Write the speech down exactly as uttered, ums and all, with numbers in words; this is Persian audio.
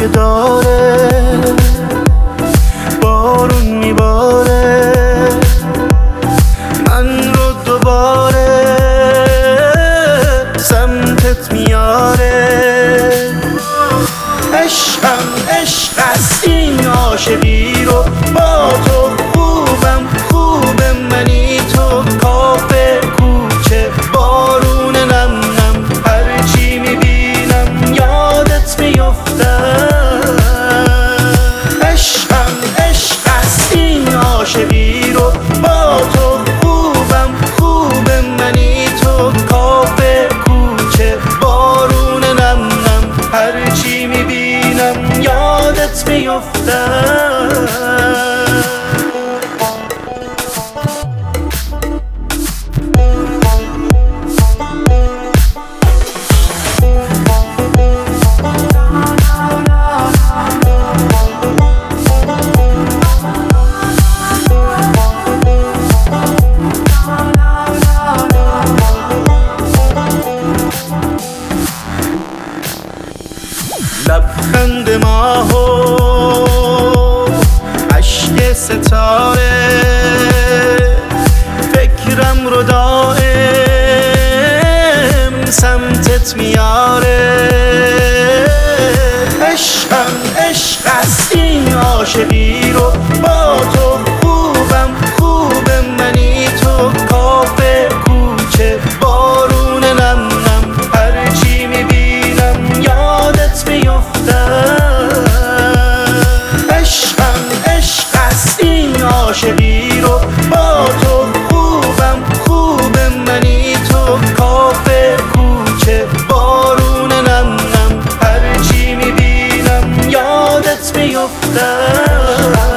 که داره بارون میباره من رو دوباره سمتت میاره. عشقم عشق است این عاشقی رو با تو خوبم خوبه منی تو کافه کوچه بارون نم نم هرچی میبینم یادت میفتم. عشقم عشق است این عاشقی رو با تو خوبم خوبه منی تو کافه کوچه بارون نم نم هرچی میبینم یادت میفتم. لبخند ماهو عشق ستاره فکرم رو دائم سمتت میاره. عشقم عشق است این عاشقی رو با تو خوبم خوبه منی تو کافه کوچه بارون نم نم هرچی میبینم یادت میفتم. عشقم عشق است این عاشقی رو با تو خوبم خوبه منی تو کافه کوچه بارون نم نم هرچی میبینم یادت میفتم.